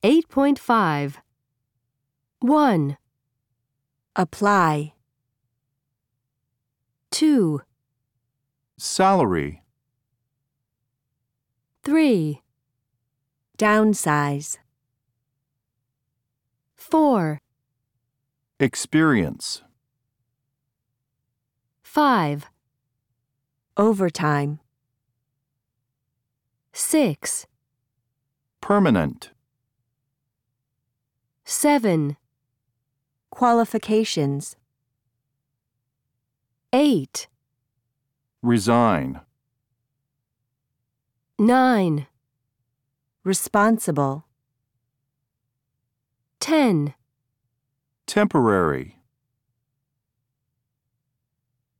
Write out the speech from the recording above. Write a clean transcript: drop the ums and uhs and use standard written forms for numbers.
8.5. 1, Apply. 2, Salary. 3, Downsize. 4, Experience. 5, Overtime. 6, Permanent. 7, Qualifications. 8, Resign. 9, Responsible. 10. Temporary.